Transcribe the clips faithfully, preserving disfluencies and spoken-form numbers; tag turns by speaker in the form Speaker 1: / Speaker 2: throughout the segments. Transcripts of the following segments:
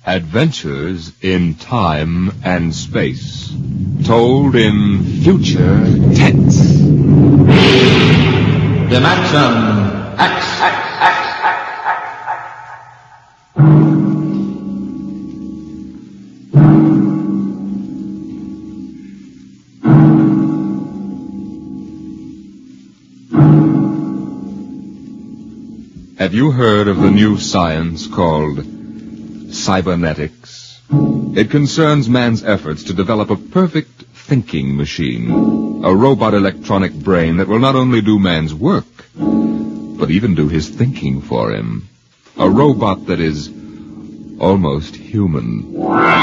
Speaker 1: Adventures in Time and Space. Told in future tense.
Speaker 2: Dimension X.
Speaker 1: Have you heard of the new science called cybernetics? It concerns man's efforts to develop a perfect thinking machine, a robot electronic brain that will not only do man's work, but even do his thinking for him. A robot that is almost human.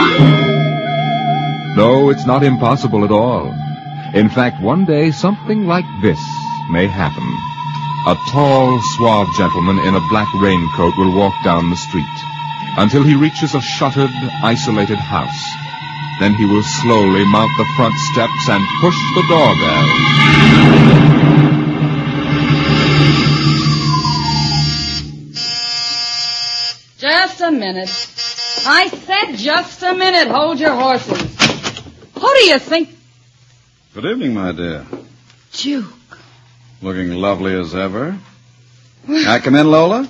Speaker 1: No, it's not impossible at all. In fact, one day something like this may happen. A tall, suave gentleman in a black raincoat will walk down the street until he reaches a shuttered, isolated house. Then he will slowly mount the front steps and push the doorbell.
Speaker 3: Just a minute. I said just a minute. Hold your horses. Who do you think?
Speaker 4: Good evening, my dear.
Speaker 3: Duke.
Speaker 4: Looking lovely as ever. Can I come in, Lola?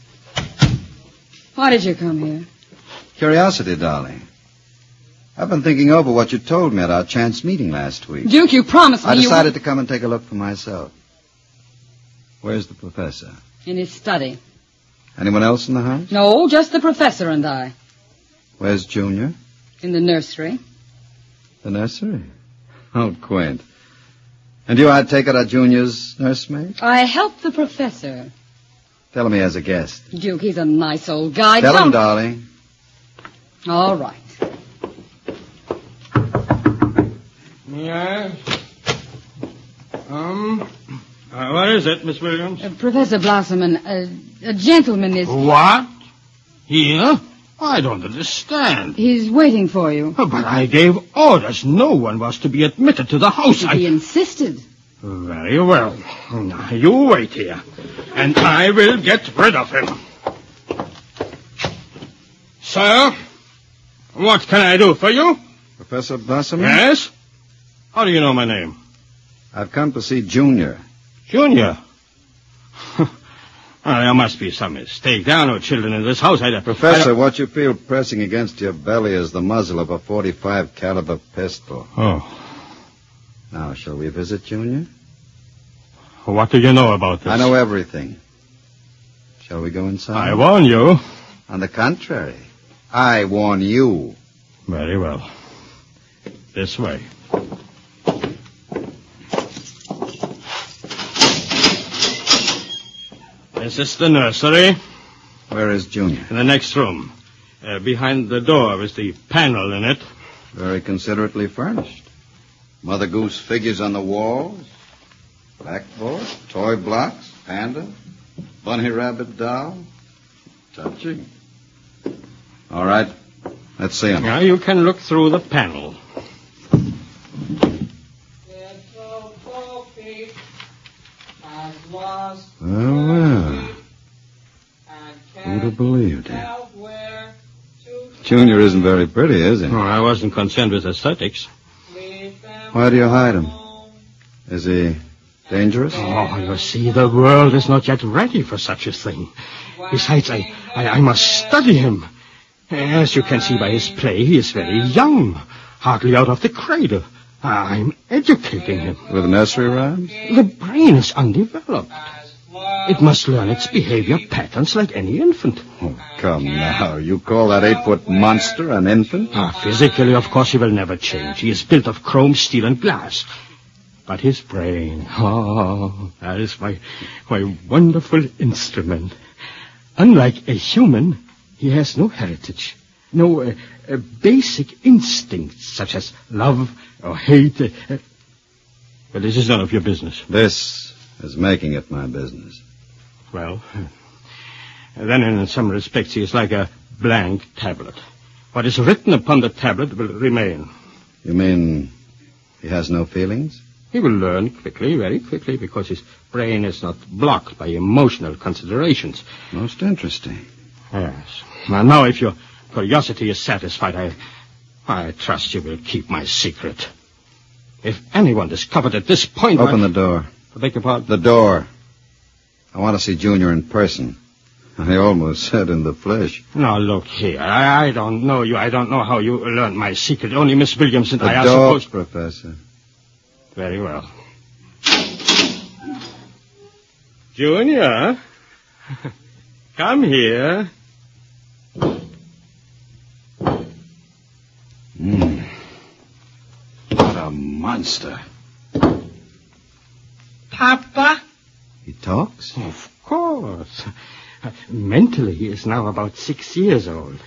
Speaker 3: Why did you come here?
Speaker 4: Curiosity, darling. I've been thinking over what you told me at our chance meeting last week.
Speaker 3: Duke, you promised me
Speaker 4: I decided
Speaker 3: you...
Speaker 4: to come and take a look for myself. Where's the professor?
Speaker 3: In his study.
Speaker 4: Anyone else in the house?
Speaker 3: No, just the professor and I.
Speaker 4: Where's Junior?
Speaker 3: In the nursery.
Speaker 4: The nursery? How quaint. And you, I take it, are Junior's nursemaid?
Speaker 3: I helped the professor.
Speaker 4: Tell him he has a guest.
Speaker 3: Duke, he's a nice old guy.
Speaker 4: Tell
Speaker 3: Don't...
Speaker 4: him, darling.
Speaker 3: All right.
Speaker 5: Yes? Um, uh, what is it, Miss Williams?
Speaker 3: Uh, Professor Blossoman, uh, a gentleman is...
Speaker 5: What? Here? I don't understand.
Speaker 3: He's waiting for you.
Speaker 5: Oh, but I gave orders. No one was to be admitted to the house.
Speaker 3: He
Speaker 5: I...
Speaker 3: insisted.
Speaker 5: Very well. Now, you wait here, and I will get rid of him. Sir, what can I do for you?
Speaker 4: Professor Blossom?
Speaker 5: Yes? How do you know my name?
Speaker 4: I've come to see Junior.
Speaker 5: Junior? Well, there must be some mistake. There are no children in this house. I,
Speaker 4: Professor,
Speaker 5: I
Speaker 4: what you feel pressing against your belly is the muzzle of a forty-five caliber pistol.
Speaker 5: Oh.
Speaker 4: Now, shall we visit Junior?
Speaker 5: What do you know about this?
Speaker 4: I know everything. Shall we go inside?
Speaker 5: I warn you.
Speaker 4: On the contrary, I warn you.
Speaker 5: Very well. This way. This is the nursery.
Speaker 4: Where is Junior?
Speaker 5: In the next room. Uh, behind the door is the panel in it.
Speaker 4: Very considerately furnished. Mother Goose figures on the walls. Blackboard, toy blocks, panda, bunny rabbit doll. Touching. All right. Let's see him.
Speaker 5: Now you can look through the panel.
Speaker 4: Well, well. Who'd have believed it? Junior isn't very pretty, is he?
Speaker 5: Oh, I wasn't concerned with aesthetics.
Speaker 4: Why do you hide him? Is he dangerous?
Speaker 5: Oh, you see, the world is not yet ready for such a thing. Besides, I, I, I must study him. As you can see by his play, he is very young, hardly out of the cradle. I'm educating him.
Speaker 4: With nursery rhymes?
Speaker 5: The brain is undeveloped. It must learn its behavior patterns like any infant.
Speaker 4: Oh, come now. You call that eight-foot monster an infant?
Speaker 5: Ah, physically, of course, he will never change. He is built of chrome, steel, and glass. But his brain, oh, that is my, my wonderful instrument. Unlike a human, he has no heritage, no uh, uh, basic instincts such as love or hate. Uh, uh, but this is none of your business.
Speaker 4: This is making it my business.
Speaker 5: Well, then in some respects he is like a blank tablet. What is written upon the tablet will remain.
Speaker 4: You mean he has no feelings?
Speaker 5: He will learn quickly, very quickly, because his brain is not blocked by emotional considerations.
Speaker 4: Most interesting.
Speaker 5: Yes. Now, now if you curiosity is satisfied, I, I trust you will keep my secret. If anyone discovered at this point...
Speaker 4: Open
Speaker 5: I...
Speaker 4: the door.
Speaker 5: I beg your pardon?
Speaker 4: The door. I want to see Junior in person. I almost said in the flesh.
Speaker 5: Now, look here. I, I don't know you. I don't know how you learned my secret. Only Miss Williams and
Speaker 4: the
Speaker 5: I are
Speaker 4: door,
Speaker 5: supposed...
Speaker 4: Professor.
Speaker 5: Very well. Junior, come here.
Speaker 4: Hmm. What a monster.
Speaker 6: Papa?
Speaker 4: He talks?
Speaker 5: Of course. Mentally, he is now about six years old.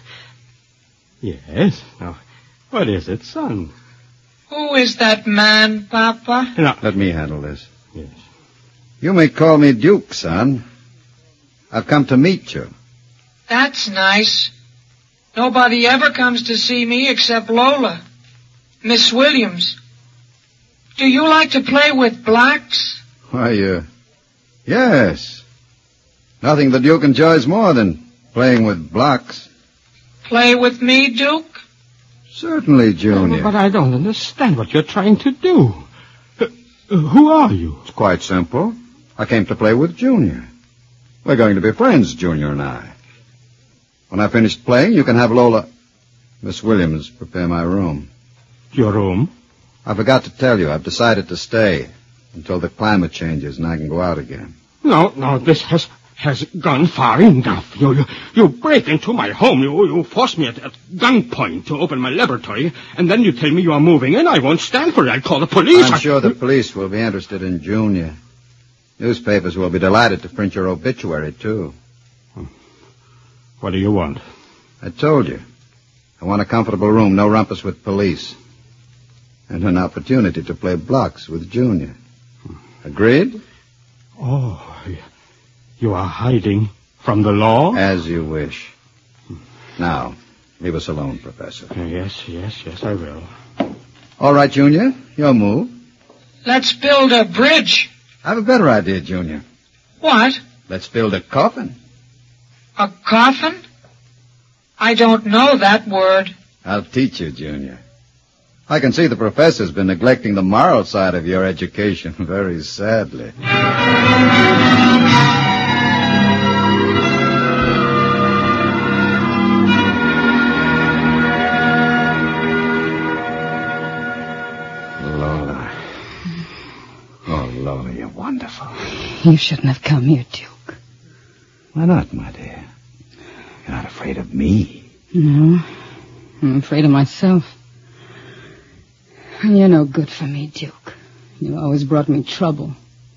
Speaker 5: Yes. Now, what is it, son?
Speaker 6: Who is that man, Papa?
Speaker 5: Now,
Speaker 4: Let me handle this.
Speaker 5: yes.
Speaker 4: You may call me Duke, son. I've come to meet you.
Speaker 6: That's nice. Nobody ever comes to see me except Lola. Miss Williams. Do you like to play with blacks?
Speaker 4: Why, uh, yes. Nothing the Duke enjoys more than playing with blocks.
Speaker 6: Play with me, Duke?
Speaker 4: Certainly, Junior.
Speaker 5: But I don't understand what you're trying to do. Uh, who are you?
Speaker 4: It's quite simple. I came to play with Junior. We're going to be friends, Junior and I. When I finish playing, you can have Lola... Miss Williams prepare my room.
Speaker 5: Your room?
Speaker 4: I forgot to tell you, I've decided to stay until the climate changes and I can go out again.
Speaker 5: No, no, this has has gone far enough. You you, you break into my home. You you force me at, at gunpoint to open my laboratory, and then you tell me you are moving in. I won't stand for it. I'll call the police.
Speaker 4: I'm
Speaker 5: I...
Speaker 4: sure the police will be interested in Junior. Newspapers will be delighted to print your obituary, too.
Speaker 5: What do you want?
Speaker 4: I told you. I want a comfortable room, no rumpus with police. And an opportunity to play blocks with Junior. Agreed?
Speaker 5: Oh, you are hiding from the law?
Speaker 4: As you wish. Now, leave us alone, Professor.
Speaker 5: Uh, yes, yes, yes, I will.
Speaker 4: All right, Junior, your move.
Speaker 6: Let's build a bridge.
Speaker 4: I have a better idea, Junior.
Speaker 6: What?
Speaker 4: Let's build a coffin.
Speaker 6: A coffin? I don't know that word.
Speaker 4: I'll teach you, Junior. I can see the professor's been neglecting the moral side of your education very sadly. Lola. Oh, Lola, you're wonderful.
Speaker 3: You shouldn't have come here, Duke.
Speaker 4: Why not, my dear? You're not afraid of me.
Speaker 3: No, I'm afraid of myself. And you're no good for me, Duke. You always brought me trouble.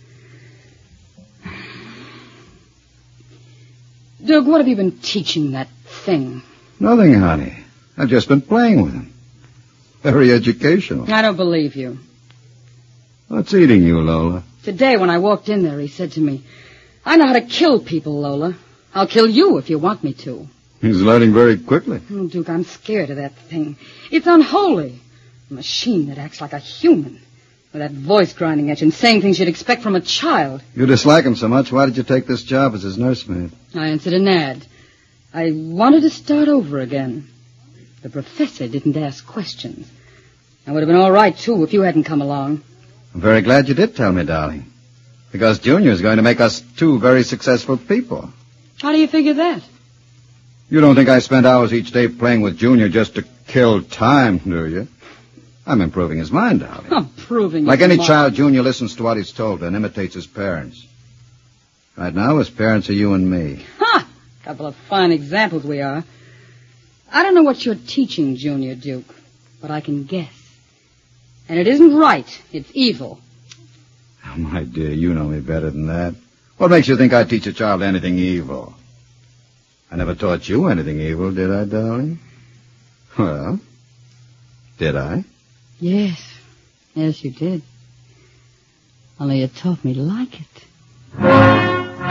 Speaker 3: Duke, what have you been teaching that thing?
Speaker 4: Nothing, honey. I've just been playing with him. Very educational.
Speaker 3: I don't believe you.
Speaker 4: What's eating you, Lola?
Speaker 3: Today, when I walked in there, he said to me, I know how to kill people, Lola. I'll kill you if you want me to.
Speaker 4: He's learning very quickly.
Speaker 3: Oh, Duke, I'm scared of that thing. It's unholy. A machine that acts like a human. With that voice grinding at you and saying things you'd expect from a child.
Speaker 4: You dislike him so much, why did you take this job as his nursemaid?
Speaker 3: I answered an ad. I wanted to start over again. The professor didn't ask questions. I would have been all right, too, if you hadn't come along.
Speaker 4: I'm very glad you did tell me, darling. Because Junior is going to make us two very successful people.
Speaker 3: How do you figure that?
Speaker 4: You don't think I spend hours each day playing with Junior just to kill time, do you? I'm improving his mind, darling.
Speaker 3: I'm proving
Speaker 4: Like
Speaker 3: his
Speaker 4: any
Speaker 3: mind.
Speaker 4: child, Junior listens to what he's told and imitates his parents. Right now, his parents are you and me.
Speaker 3: Ha! Couple of fine examples we are. I don't know what you're teaching, Junior Duke, but I can guess. And it isn't right. It's evil.
Speaker 4: Oh, my dear, you know me better than that. What makes you think I teach a child anything evil? I never taught you anything evil, did I, darling? Well, did I?
Speaker 3: Yes. Yes, you did. Only you taught me to like it.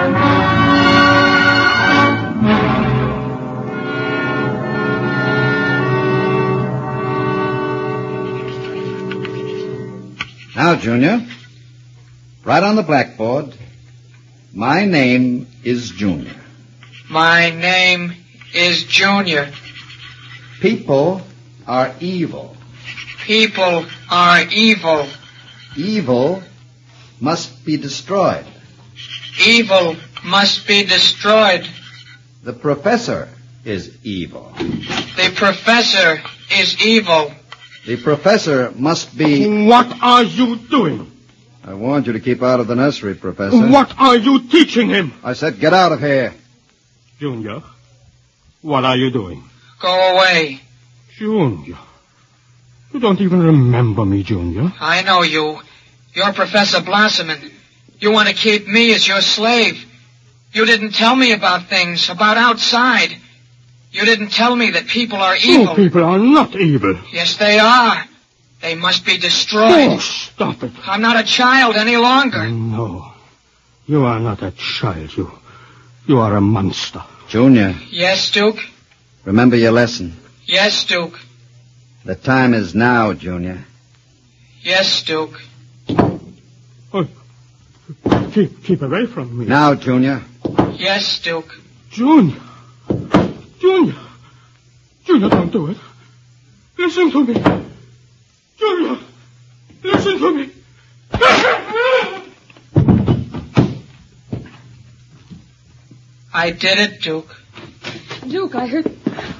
Speaker 4: Now, Junior, right on the blackboard, my name is Junior.
Speaker 6: My name is Junior.
Speaker 4: People are evil.
Speaker 6: People are evil.
Speaker 4: Evil must be destroyed.
Speaker 6: Evil must be destroyed.
Speaker 4: The professor is evil.
Speaker 6: The professor is evil.
Speaker 4: The professor must be...
Speaker 5: What are you doing?
Speaker 4: I warned you to keep out of the nursery, Professor.
Speaker 5: What are you teaching him?
Speaker 4: I said get out of here.
Speaker 5: Junior, what are you doing?
Speaker 6: Go away.
Speaker 5: Junior, you don't even remember me, Junior.
Speaker 6: I know you. You're Professor Blossomon. You want to keep me as your slave. You didn't tell me about things, about outside. You didn't tell me that people are evil.
Speaker 5: Oh, people are not evil.
Speaker 6: Yes, they are. They must be destroyed.
Speaker 5: Oh, stop it.
Speaker 6: I'm not a child any longer.
Speaker 5: No, you are not a child. You, you are a monster.
Speaker 4: Junior.
Speaker 6: Yes, Duke?
Speaker 4: Remember your lesson.
Speaker 6: Yes, Duke.
Speaker 4: The time is now, Junior.
Speaker 6: Yes, Duke.
Speaker 5: Oh, keep, keep away from me.
Speaker 4: Now, Junior.
Speaker 6: Yes, Duke.
Speaker 5: Junior. Junior. Junior, don't do it. Listen to me. Junior, listen to me.
Speaker 6: I did it, Duke.
Speaker 3: Duke, I heard...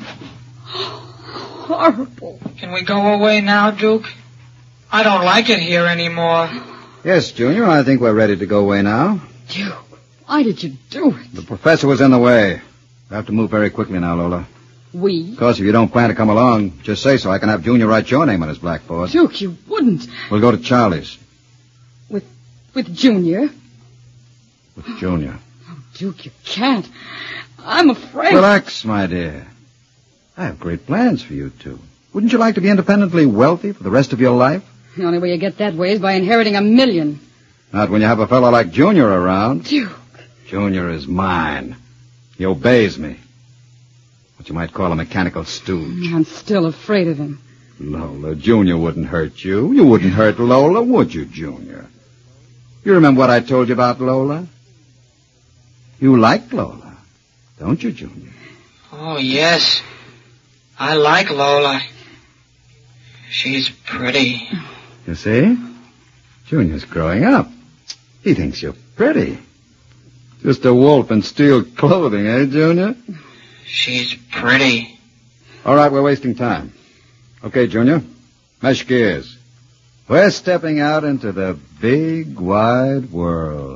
Speaker 3: Horrible.
Speaker 6: Can we go away now, Duke? I don't like it here anymore.
Speaker 4: Yes, Junior, I think we're ready to go away now.
Speaker 3: Duke, why did you do it?
Speaker 4: The professor was in the way. We have to move very quickly now, Lola.
Speaker 3: We?
Speaker 4: Of course, if you don't plan to come along, just say so. I can have Junior write your name on his blackboard.
Speaker 3: Duke, you wouldn't.
Speaker 4: We'll go to Charlie's.
Speaker 3: With, with Junior?
Speaker 4: With Junior.
Speaker 3: Oh, Duke, you can't. I'm afraid.
Speaker 4: Relax, my dear. I have great plans for you two. Wouldn't you like to be independently wealthy for the rest of your life?
Speaker 3: The only way you get that way is by inheriting a million.
Speaker 4: Not when you have a fellow like Junior around.
Speaker 3: Duke.
Speaker 4: Junior is mine. He obeys me. What you might call a mechanical stooge.
Speaker 3: I'm still afraid of him.
Speaker 4: Lola, Junior wouldn't hurt you. You wouldn't hurt Lola, would you, Junior? You remember what I told you about Lola? You like Lola, don't you, Junior?
Speaker 6: Oh, yes. I like Lola. She's pretty.
Speaker 4: You see? Junior's growing up. He thinks you're pretty. Just a wolf in steel clothing, eh, Junior?
Speaker 6: She's pretty.
Speaker 4: All right, we're wasting time. Okay, Junior, mesh gears. We're stepping out into the big, wide world.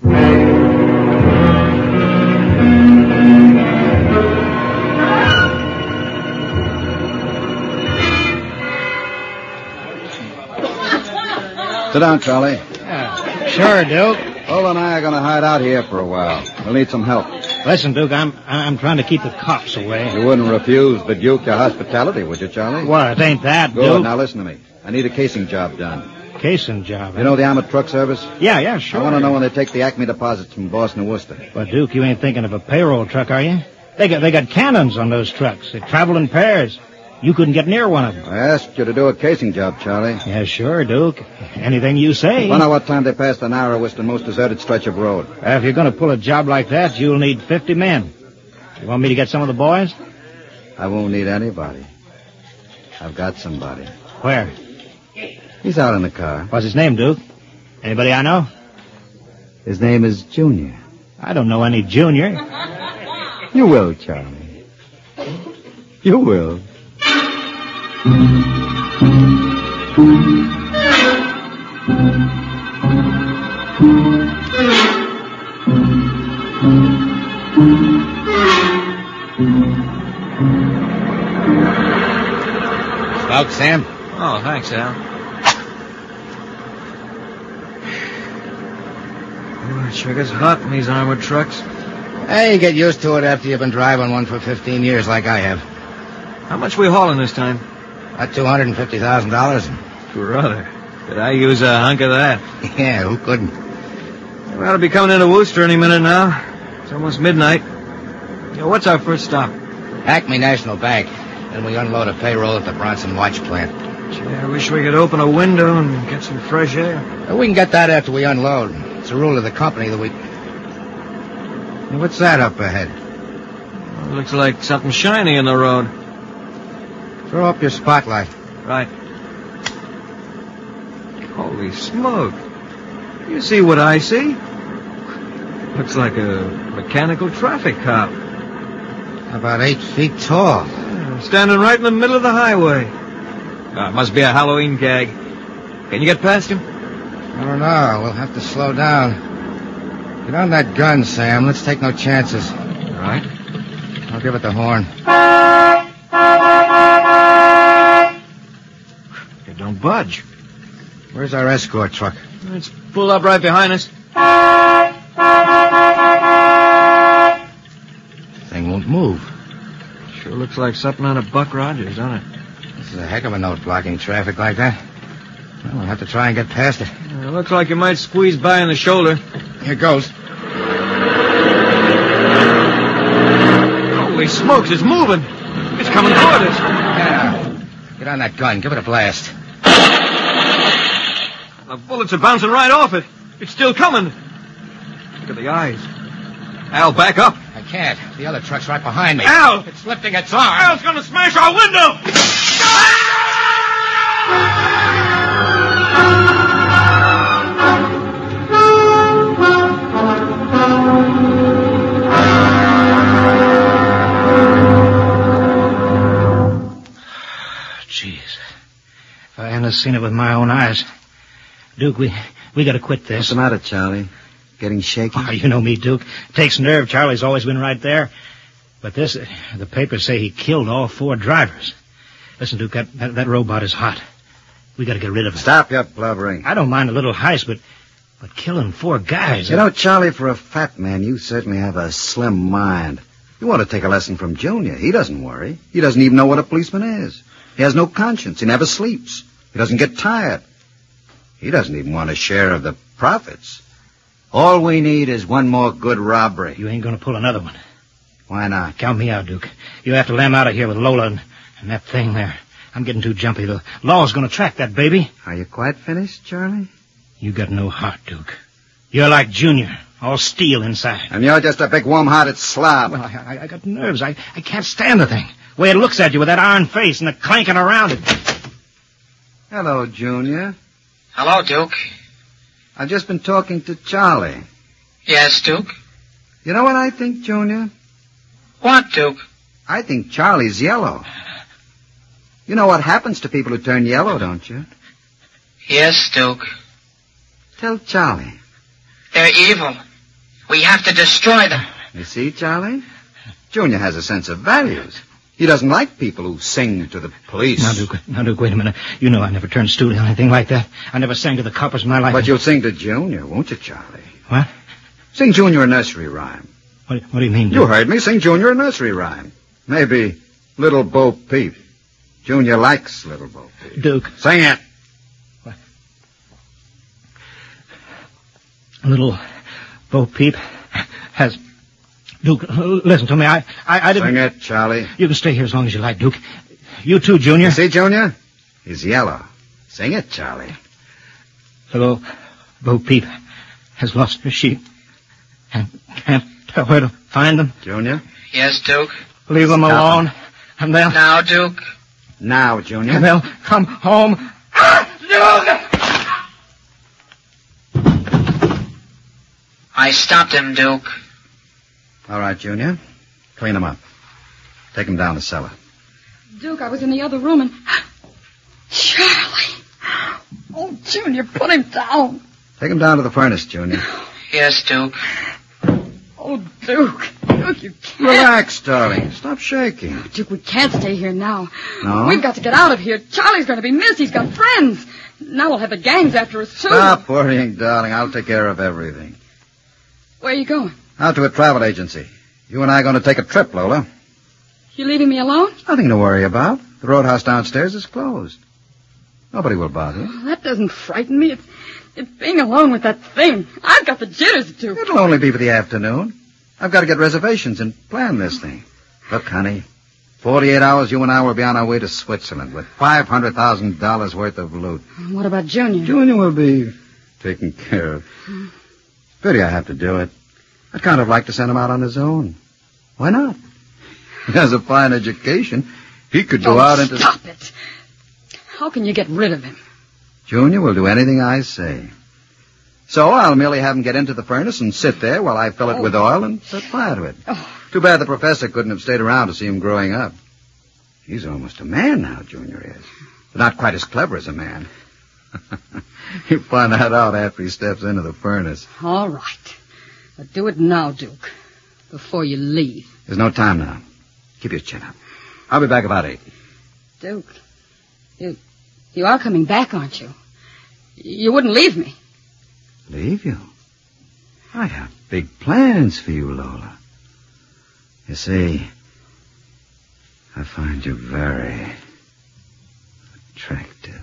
Speaker 4: Sit down, Charlie.
Speaker 7: Yeah, sure, Duke.
Speaker 4: Lola and I are going to hide out here for a while. We'll need some help.
Speaker 7: Listen, Duke, I'm I'm trying to keep the cops away.
Speaker 4: You wouldn't refuse the Duke your hospitality, would you, Charlie?
Speaker 7: What, ain't that,
Speaker 4: Good.
Speaker 7: Duke?
Speaker 4: Now listen to me. I need a casing job done.
Speaker 7: Casing job, eh?
Speaker 4: You know the Armored Truck Service?
Speaker 7: Yeah, yeah, sure.
Speaker 4: I want to know when they take the Acme deposits from Boston and Worcester.
Speaker 7: But, Duke, you ain't thinking of a payroll truck, are you? They got they got cannons on those trucks. They travel in pairs. You couldn't get near one of them.
Speaker 4: I asked you to do a casing job, Charlie.
Speaker 7: Yeah, sure, Duke. Anything you say.
Speaker 4: Find out what time they pass the narrowest and most deserted stretch of road.
Speaker 7: Uh, if you're going to pull a job like that, you'll need fifty men. You want me to get some of the boys?
Speaker 4: I won't need anybody. I've got somebody.
Speaker 7: Where?
Speaker 4: He's out in the car.
Speaker 7: What's his name, Duke? Anybody I know?
Speaker 4: His name is Junior.
Speaker 7: I don't know any Junior.
Speaker 4: You will, Charlie. You will.
Speaker 7: Smoke, Sam?
Speaker 8: Oh, thanks, Al. Oh, it sure gets hot in these armored trucks.
Speaker 7: Hey, you get used to it after you've been driving one for fifteen years like I have.
Speaker 8: How much we hauling this time?
Speaker 7: About two hundred fifty thousand dollars.
Speaker 8: Brother, could I use a hunk of that?
Speaker 7: Yeah, who couldn't?
Speaker 8: We ought to be coming into Worcester any minute now. It's almost midnight. You know, what's our first stop?
Speaker 7: Acme National Bank. Then we unload a payroll at the Bronson Watch Plant.
Speaker 8: Gee, I wish we could open a window and get some fresh air.
Speaker 7: Well, we can get that after we unload. It's a rule of the company that we... What's that up ahead?
Speaker 8: Well, it looks like something shiny in the road.
Speaker 7: Throw up your spotlight.
Speaker 8: Right. Holy smoke. You see what I see? Looks like a mechanical traffic cop.
Speaker 7: About eight feet tall.
Speaker 8: Yeah, standing right in the middle of the highway. Ah, must be a Halloween gag. Can you get past him?
Speaker 7: I don't know. We'll have to slow down. Get on that gun, Sam. Let's take no chances.
Speaker 8: All right.
Speaker 7: I'll give it the horn.
Speaker 8: It don't budge.
Speaker 7: Where's our escort truck?
Speaker 8: It's pulled up right behind us.
Speaker 7: Thing won't move.
Speaker 8: Sure looks like something on a Buck Rogers, doesn't it?
Speaker 7: This is a heck of a note blocking traffic like that. Well, we'll have to try and get past it.
Speaker 8: It looks like you might squeeze by in the shoulder.
Speaker 7: Here goes.
Speaker 8: Holy smokes, it's moving. It's coming toward us.
Speaker 7: Yeah. Get on that gun. Give it a blast.
Speaker 8: The bullets are bouncing right off it. It's still coming. Look at the eyes. Al, back up.
Speaker 7: I can't. The other truck's right behind me.
Speaker 8: Al!
Speaker 7: It's lifting its arm.
Speaker 8: Al's gonna smash our window!
Speaker 7: Jeez. If I hadn't seen it with my own eyes. Duke, we we gotta quit this.
Speaker 4: What's the matter, Charlie? Getting shaky?
Speaker 7: Oh, you know me, Duke. It takes nerve. Charlie's always been right there. But this, uh, the papers say he killed all four drivers. Listen, Duke, that, that, that robot is hot. We gotta get rid of it.
Speaker 4: Stop your blubbering.
Speaker 7: I don't mind a little heist, but but killing four guys...
Speaker 4: You know, Charlie, for a fat man, you certainly have a slim mind. You want to take a lesson from Junior. He doesn't worry. He doesn't even know what a policeman is. He has no conscience. He never sleeps. He doesn't get tired. He doesn't even want a share of the profits. All we need is one more good robbery.
Speaker 7: You ain't gonna pull another one.
Speaker 4: Why not?
Speaker 7: Count me out, Duke. You have to lam out of here with Lola and, and that thing there. I'm getting too jumpy. The law's gonna track that baby.
Speaker 4: Are you quite finished, Charlie?
Speaker 7: You got no heart, Duke. You're like Junior, all steel inside.
Speaker 4: And you're just a big warm-hearted slob.
Speaker 7: Well, I, I, I got nerves. I, I can't stand the thing. The way it looks at you with that iron face and the clanking around it.
Speaker 4: Hello, Junior.
Speaker 6: Hello, Duke.
Speaker 4: I've just been talking to Charlie.
Speaker 6: Yes, Duke?
Speaker 4: You know what I think, Junior?
Speaker 6: What, Duke?
Speaker 4: I think Charlie's yellow. You know what happens to people who turn yellow, don't you?
Speaker 6: Yes, Duke.
Speaker 4: Tell Charlie.
Speaker 6: They're evil. We have to destroy them.
Speaker 4: You see, Charlie? Junior has a sense of values. He doesn't like people who sing to the police.
Speaker 7: Now, Duke, now, Duke, wait a minute. You know I never turned stoolie or anything like that. I never sang to the coppers in my life.
Speaker 4: But you'll sing to Junior, won't you, Charlie?
Speaker 7: What?
Speaker 4: Sing Junior a nursery rhyme.
Speaker 7: What, what do you mean, Duke?
Speaker 4: You heard me. Sing Junior a nursery rhyme. Maybe Little Bo Peep. Junior likes Little Bo Peep.
Speaker 7: Duke.
Speaker 4: Sing it.
Speaker 7: What? Little Bo Peep has... Duke, listen to me. I, I, I didn't...
Speaker 4: Sing it, Charlie.
Speaker 7: You can stay here as long as you like, Duke. You too, Junior.
Speaker 4: You see, Junior? He's yellow. Sing it, Charlie.
Speaker 7: Little Bo Peep has lost her sheep and can't tell where to find them.
Speaker 4: Junior?
Speaker 6: Yes, Duke?
Speaker 7: Leave them
Speaker 4: Stop
Speaker 7: alone,
Speaker 4: them.
Speaker 7: and they'll...
Speaker 6: Now, Duke?
Speaker 4: Now, Junior.
Speaker 7: And they'll come home. Ah, Duke!
Speaker 6: I stopped him, Duke.
Speaker 4: All right, Junior. Clean him up. Take him down the cellar.
Speaker 3: Duke, I was in the other room and... Charlie! Oh, Junior, put him down.
Speaker 4: Take him down to the furnace, Junior.
Speaker 6: Yes, Duke.
Speaker 3: Oh, Duke. Duke, you can't.
Speaker 4: Relax, darling. Stop shaking.
Speaker 3: Duke, we can't stay here now.
Speaker 4: No?
Speaker 3: We've got to get out of here. Charlie's going to be missed. He's got friends. Now we'll have the gangs after us, too.
Speaker 4: Stop worrying, darling. I'll take care of everything.
Speaker 3: Where are you going?
Speaker 4: Out to a travel agency. You and I are going to take a trip, Lola.
Speaker 3: You leaving me alone?
Speaker 4: Nothing to worry about. The roadhouse downstairs is closed. Nobody will bother you.
Speaker 3: Oh, that doesn't frighten me. It's, it's being alone with that thing. I've got the jitters, Duke.
Speaker 4: It'll only be for the afternoon. I've got to get reservations and plan this thing. Look, honey, forty-eight hours you and I will be on our way to Switzerland with five hundred thousand dollars worth of loot.
Speaker 3: What about Junior?
Speaker 4: Junior will be taken care of. Pity I have to do it. I'd kind of like to send him out on his own. Why not? He has a fine education. He could go
Speaker 3: oh,
Speaker 4: out into...
Speaker 3: Stop it. How can you get rid of him?
Speaker 4: Junior will do anything I say. So I'll merely have him get into the furnace and sit there while I fill it
Speaker 3: Oh.
Speaker 4: with oil and set fire to it.
Speaker 3: Oh.
Speaker 4: Too bad the professor couldn't have stayed around to see him growing up. He's almost a man now, Junior is. But not quite as clever as a man. He'll find that out after he steps into the furnace.
Speaker 3: All right. But do it now, Duke, before you leave.
Speaker 4: There's no time now. Keep your chin up. I'll be back about eight.
Speaker 3: Duke, you, you are coming back, aren't you? You wouldn't leave me.
Speaker 4: Leave you? I have big plans for you, Lola. You see, I find you very attractive.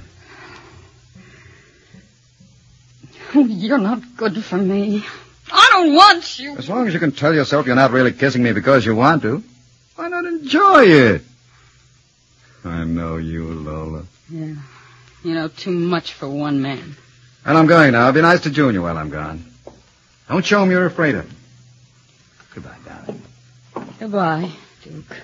Speaker 3: You're not good for me. I don't want you.
Speaker 4: As long as you can tell yourself you're not really kissing me because you want to, why not enjoy it? I know you, Lola.
Speaker 3: Yeah. You know too much for one man.
Speaker 4: And I'm going now. Be nice to Junior while I'm gone. Don't show him you're afraid of him. Goodbye, darling.
Speaker 3: Goodbye, Duke.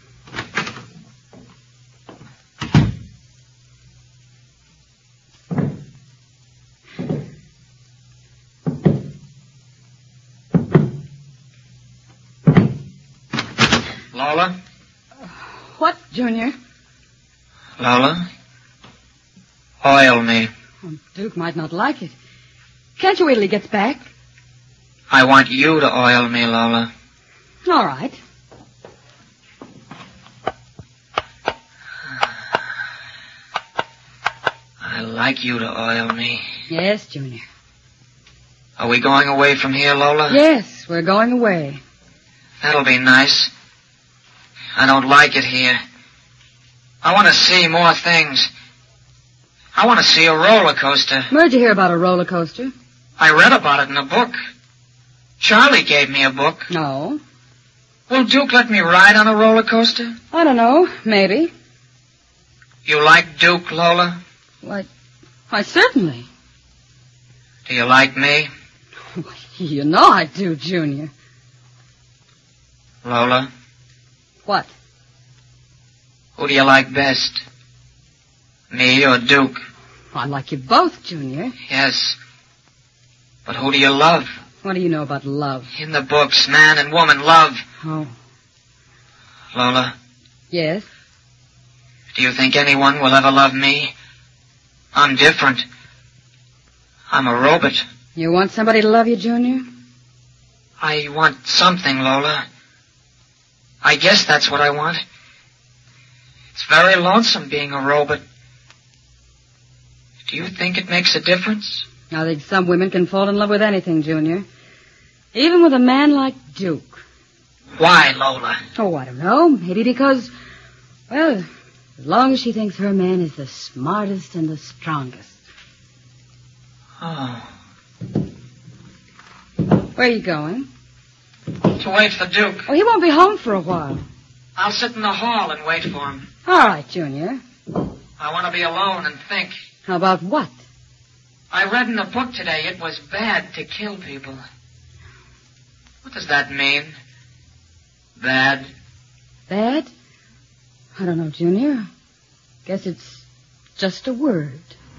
Speaker 6: Lola?
Speaker 3: What, Junior?
Speaker 6: Lola? Oil me.
Speaker 3: Oh, Duke might not like it. Can't you wait till he gets back?
Speaker 6: I want you to oil me, Lola.
Speaker 3: All right.
Speaker 6: I like you to oil me.
Speaker 3: Yes, Junior.
Speaker 6: Are we going away from here, Lola?
Speaker 3: Yes, we're going away.
Speaker 6: That'll be nice. I don't like it here. I want to see more things. I want to see a roller coaster.
Speaker 3: Where'd you hear about a roller coaster?
Speaker 6: I read about it in a book. Charlie gave me a book.
Speaker 3: No.
Speaker 6: Will Duke let me ride on a roller coaster?
Speaker 3: I don't know. Maybe.
Speaker 6: You like Duke, Lola?
Speaker 3: Why, why, certainly.
Speaker 6: Do you like me?
Speaker 3: You know I do, Junior.
Speaker 6: Lola,
Speaker 3: What?
Speaker 6: who do you like best? Me or Duke?
Speaker 3: I like you both, Junior.
Speaker 6: Yes. But who do you love?
Speaker 3: What do you know about love?
Speaker 6: In the books, man and woman love.
Speaker 3: Oh,
Speaker 6: Lola,
Speaker 3: yes.
Speaker 6: do you think anyone will ever love me? I'm different. I'm a robot.
Speaker 3: You want somebody to love you, Junior?
Speaker 6: I want something, Lola. I guess that's what I want. It's very lonesome being a robot. Do you think it makes a difference?
Speaker 3: I think some women can fall in love with anything, Junior. Even with a man like Duke.
Speaker 6: Why, Lola?
Speaker 3: Oh, I don't know. Maybe because, well, as long as she thinks her man is the smartest and the strongest.
Speaker 6: Oh.
Speaker 3: Where are you going?
Speaker 6: To wait for Duke.
Speaker 3: Oh, he won't be home for a while.
Speaker 6: I'll sit in the hall and wait for him.
Speaker 3: All right, Junior.
Speaker 6: I want to be alone and think.
Speaker 3: How about what?
Speaker 6: I read in a book today it was bad to kill people. What does that mean? Bad?
Speaker 3: Bad? I don't know, Junior. Guess it's just a word.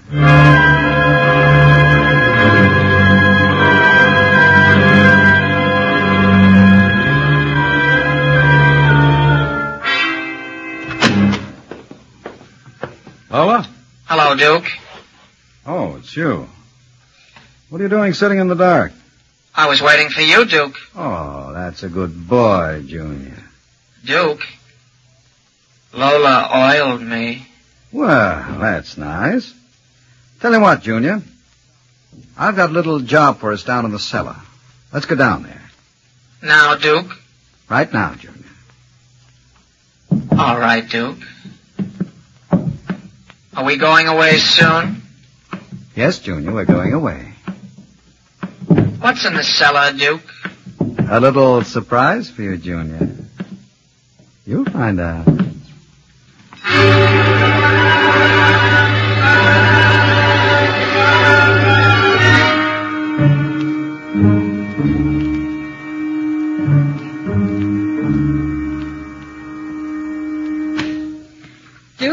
Speaker 4: Lola?
Speaker 6: Hello, Duke.
Speaker 4: Oh, it's you. What are you doing sitting in the dark?
Speaker 6: I was waiting for you, Duke.
Speaker 4: Oh, that's a good boy, Junior.
Speaker 6: Duke? Lola oiled me.
Speaker 4: Well, that's nice. Tell you what, Junior. I've got a little job for us down in the cellar. Let's go down there.
Speaker 6: Now, Duke?
Speaker 4: Right now, Junior.
Speaker 6: All right, Duke. Are we going away soon?
Speaker 4: Yes, Junior, we're going away.
Speaker 6: What's in the cellar, Duke?
Speaker 4: A little surprise for you, Junior. You'll find out.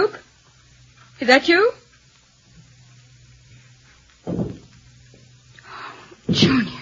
Speaker 3: Duke? Is that you? Junior.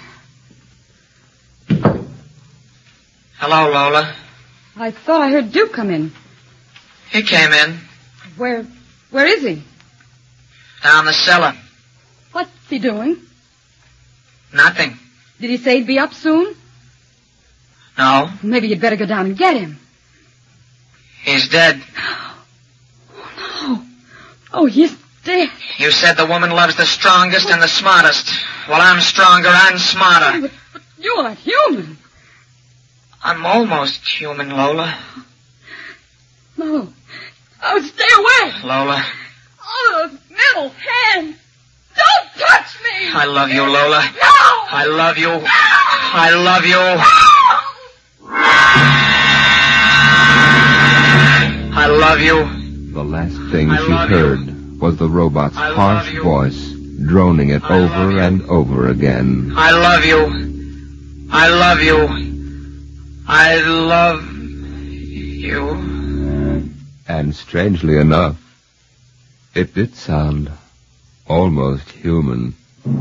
Speaker 6: Hello, Lola.
Speaker 3: I thought I heard Duke come in.
Speaker 6: He came in.
Speaker 3: Where, where is he?
Speaker 6: Down the cellar.
Speaker 3: What's he doing?
Speaker 6: Nothing.
Speaker 3: Did he say he'd be up soon?
Speaker 6: No.
Speaker 3: Maybe you'd better go down and get him.
Speaker 6: He's dead.
Speaker 3: Oh, no. Oh, he's dead.
Speaker 6: You said the woman loves the strongest and the smartest. Well, I'm stronger and smarter.
Speaker 3: But, but you're human.
Speaker 6: I'm almost human, Lola.
Speaker 3: No. Oh, stay away.
Speaker 6: Lola.
Speaker 3: Oh, those metal hands. Don't touch me.
Speaker 6: I love you, Lola.
Speaker 3: No.
Speaker 6: I love you.
Speaker 3: No.
Speaker 6: I love you.
Speaker 3: No.
Speaker 6: I love you.
Speaker 1: The last thing
Speaker 6: I
Speaker 1: she
Speaker 6: love
Speaker 1: heard
Speaker 6: you.
Speaker 1: was the robot's
Speaker 6: I love
Speaker 1: harsh
Speaker 6: you.
Speaker 1: voice, droning it
Speaker 6: I love
Speaker 1: over
Speaker 6: you.
Speaker 1: and over again.
Speaker 6: I love you. I love you. I love you.
Speaker 1: And strangely enough, it did sound almost human.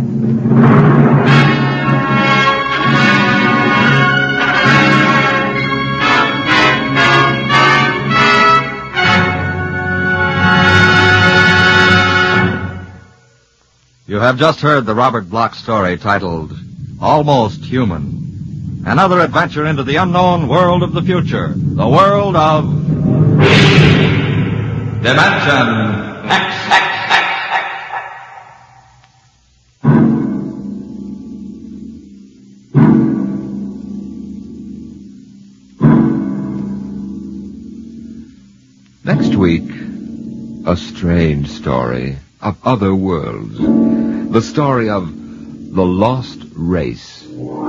Speaker 8: You have just heard the Robert Bloch story titled Almost Human. Another adventure into the unknown world of the future. The world of Dimension X.
Speaker 1: Next week, a strange story of other worlds. The story of the lost race.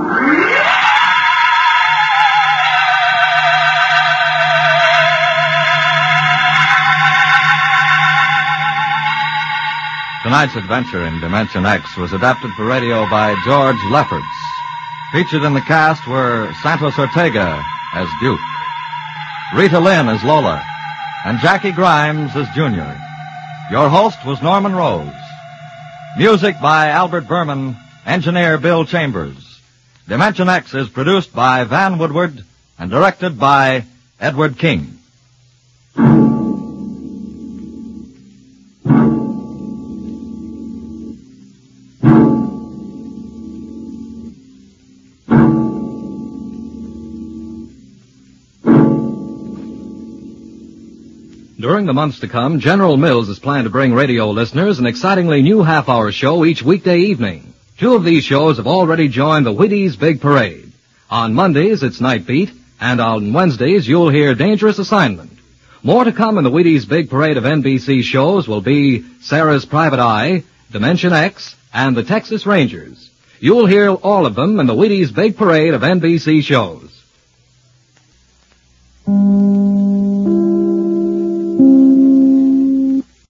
Speaker 8: Tonight's adventure in Dimension X was adapted for radio by George Lefferts. Featured in the cast were Santos Ortega as Duke, Rita Lynn as Lola, and Jackie Grimes as Junior. Your host was Norman Rose. Music by Albert Berman, engineer Bill Chambers. Dimension X is produced by Van Woodward and directed by Edward King.
Speaker 9: During the months to come, General Mills has planned to bring radio listeners an excitingly new half-hour show each weekday evening. Two of these shows have already joined the Wheaties Big Parade. On Mondays, it's Night Beat, and on Wednesdays, you'll hear Dangerous Assignment. More to come in the Wheaties Big Parade of N B C shows will be Sarah's Private Eye, Dimension X, and the Texas Rangers. You'll hear all of them in the Wheaties Big Parade of N B C shows.